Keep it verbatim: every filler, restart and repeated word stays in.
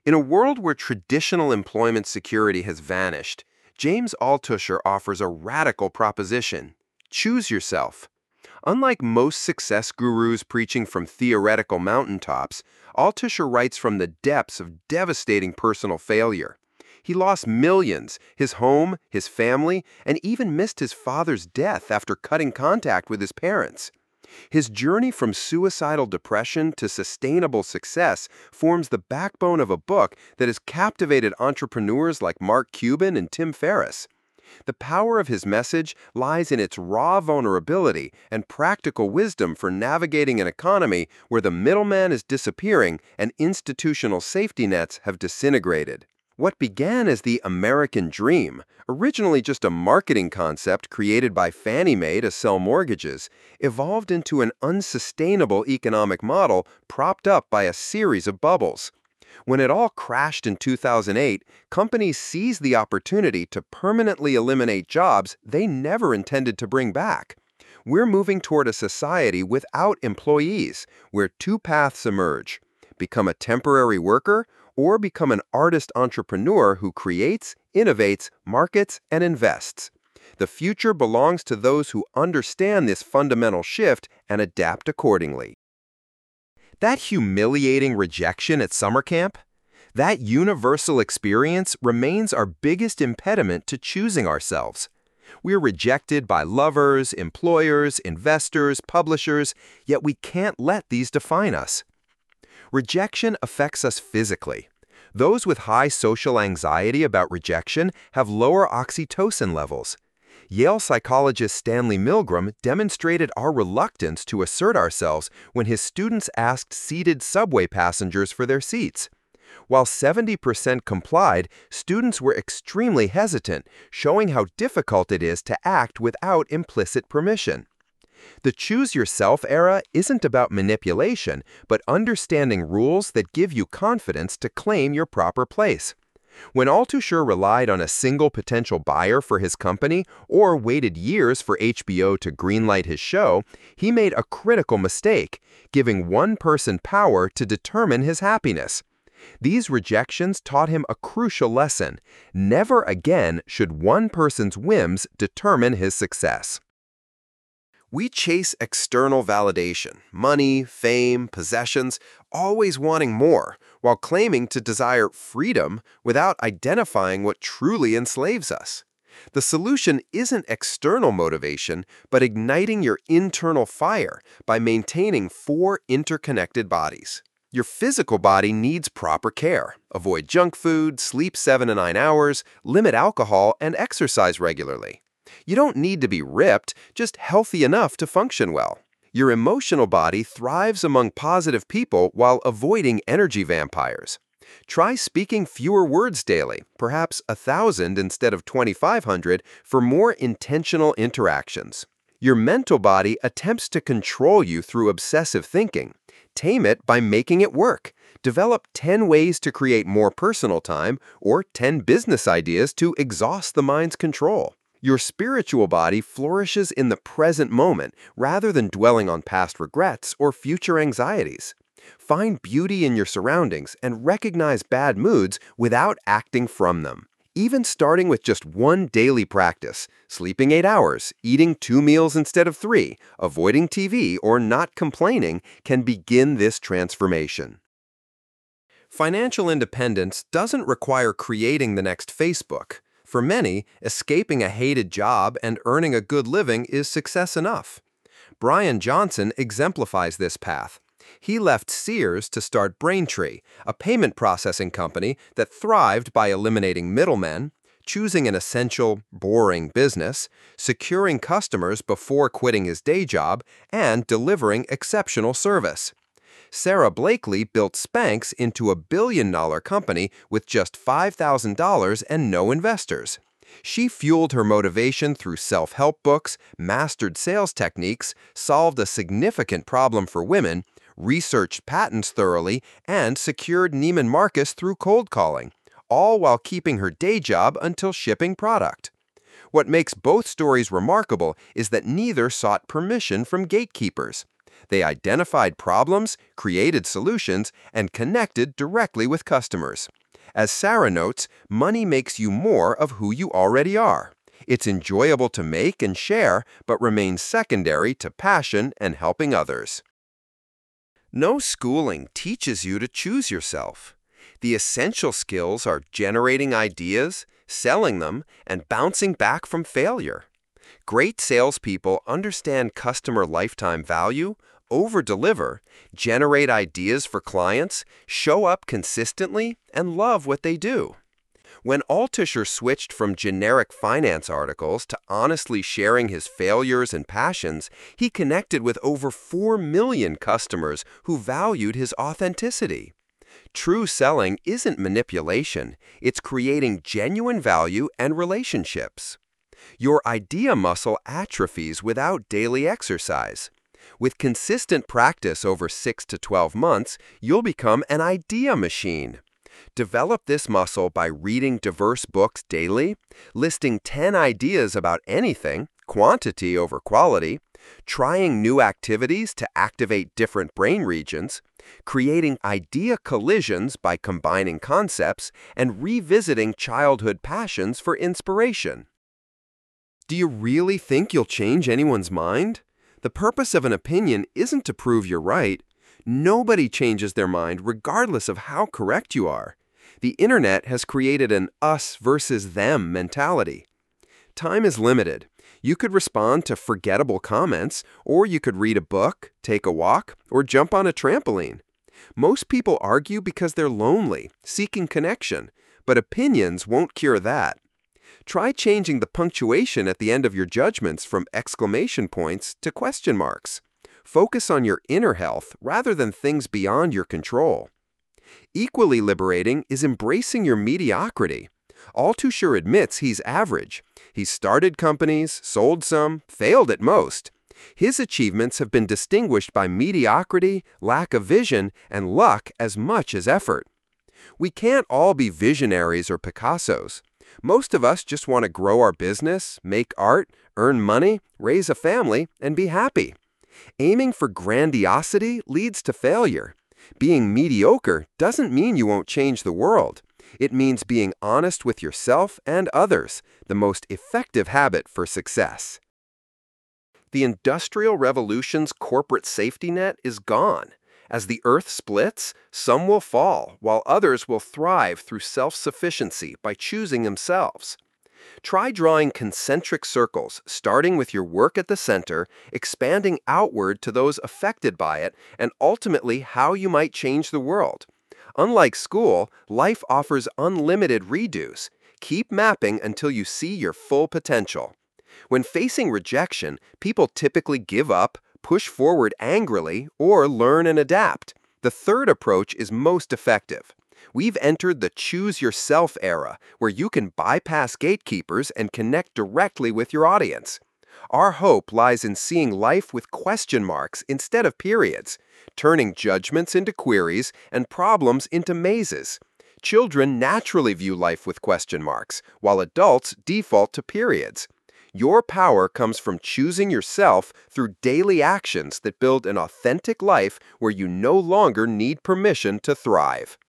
In a world where traditional employment security has vanished, James Altucher offers a radical proposition. Choose yourself. Unlike most success gurus preaching from theoretical mountaintops, Altucher writes from the depths of devastating personal failure. He lost millions, his home, his family, and even missed his father's death after cutting contact with his parents. His journey from suicidal depression to sustainable success forms the backbone of a book that has captivated entrepreneurs like Mark Cuban and Tim Ferriss. The power of his message lies in its raw vulnerability and practical wisdom for navigating an economy where the middleman is disappearing and institutional safety nets have disintegrated. What began as the American dream, originally just a marketing concept created by Fannie Mae to sell mortgages, evolved into an unsustainable economic model propped up by a series of bubbles. When it all crashed in two thousand eight, companies seized the opportunity to permanently eliminate jobs they never intended to bring back. We're moving toward a society without employees, where two paths emerge: become a temporary worker or become an artist entrepreneur who creates, innovates, markets, and invests. The future belongs to those who understand this fundamental shift and adapt accordingly. That humiliating rejection at summer camp? That universal experience remains our biggest impediment to choosing ourselves. We're rejected by lovers, employers, investors, publishers, yet we can't let these define us. Rejection affects us physically. Those with high social anxiety about rejection have lower oxytocin levels. Yale psychologist Stanley Milgram demonstrated our reluctance to assert ourselves when his students asked seated subway passengers for their seats. While seventy percent complied, students were extremely hesitant, showing how difficult it is to act without implicit permission. The choose-yourself era isn't about manipulation, but understanding rules that give you confidence to claim your proper place. When Altucher relied on a single potential buyer for his company or waited years for H B O to greenlight his show, he made a critical mistake, giving one person power to determine his happiness. These rejections taught him a crucial lesson: never again should one person's whims determine his success. We chase external validation, money, fame, possessions, always wanting more, while claiming to desire freedom without identifying what truly enslaves us. The solution isn't external motivation, but igniting your internal fire by maintaining four interconnected bodies. Your physical body needs proper care. Avoid junk food, sleep seven to nine hours, limit alcohol, and exercise regularly. You don't need to be ripped, just healthy enough to function well. Your emotional body thrives among positive people while avoiding energy vampires. Try speaking fewer words daily, perhaps a thousand instead of twenty-five hundred, for more intentional interactions. Your mental body attempts to control you through obsessive thinking. Tame it by making it work. Develop ten ways to create more personal time or ten business ideas to exhaust the mind's control. Your spiritual body flourishes in the present moment rather than dwelling on past regrets or future anxieties. Find beauty in your surroundings and recognize bad moods without acting from them. Even starting with just one daily practice, sleeping eight hours, eating two meals instead of three, avoiding T V, or not complaining, can begin this transformation. Financial independence doesn't require creating the next Facebook. For many, escaping a hated job and earning a good living is success enough. Brian Johnson exemplifies this path. He left Sears to start Braintree, a payment processing company that thrived by eliminating middlemen, choosing an essential, boring business, securing customers before quitting his day job, and delivering exceptional service. Sarah Blakely built Spanx into a billion-dollar company with just five thousand dollars and no investors. She fueled her motivation through self-help books, mastered sales techniques, solved a significant problem for women, researched patents thoroughly, and secured Neiman Marcus through cold calling, all while keeping her day job until shipping product. What makes both stories remarkable is that neither sought permission from gatekeepers. They identified problems, created solutions, and connected directly with customers. As Sarah notes, money makes you more of who you already are. It's enjoyable to make and share, but remains secondary to passion and helping others. No schooling teaches you to choose yourself. The essential skills are generating ideas, selling them, and bouncing back from failure. Great salespeople understand customer lifetime value, over-deliver, generate ideas for clients, show up consistently, and love what they do. When Altucher switched from generic finance articles to honestly sharing his failures and passions, he connected with over four million customers who valued his authenticity. True selling isn't manipulation, it's creating genuine value and relationships. Your idea muscle atrophies without daily exercise. With consistent practice over six to twelve months, you'll become an idea machine. Develop this muscle by reading diverse books daily, listing ten ideas about anything, quantity over quality, trying new activities to activate different brain regions, creating idea collisions by combining concepts, and revisiting childhood passions for inspiration. Do you really think you'll change anyone's mind? The purpose of an opinion isn't to prove you're right. Nobody changes their mind regardless of how correct you are. The internet has created an us versus them mentality. Time is limited. You could respond to forgettable comments, or you could read a book, take a walk, or jump on a trampoline. Most people argue because they're lonely, seeking connection, but opinions won't cure that. Try changing the punctuation at the end of your judgments from exclamation points to question marks. Focus on your inner health rather than things beyond your control. Equally liberating is embracing your mediocrity. Altucher admits he's average. He's started companies, sold some, failed at most. His achievements have been distinguished by mediocrity, lack of vision, and luck as much as effort. We can't all be visionaries or Picassos. Most of us just want to grow our business, make art, earn money, raise a family, and be happy. Aiming for grandiosity leads to failure. Being mediocre doesn't mean you won't change the world. It means being honest with yourself and others, the most effective habit for success. The Industrial Revolution's corporate safety net is gone. As the earth splits, some will fall, while others will thrive through self-sufficiency by choosing themselves. Try drawing concentric circles, starting with your work at the center, expanding outward to those affected by it, and ultimately how you might change the world. Unlike school, life offers unlimited redos. Keep mapping until you see your full potential. When facing rejection, people typically give up, push forward angrily, or learn and adapt. The third approach is most effective. We've entered the choose yourself era, where you can bypass gatekeepers and connect directly with your audience. Our hope lies in seeing life with question marks instead of periods, turning judgments into queries and problems into mazes. Children naturally view life with question marks, while adults default to periods. Your power comes from choosing yourself through daily actions that build an authentic life where you no longer need permission to thrive.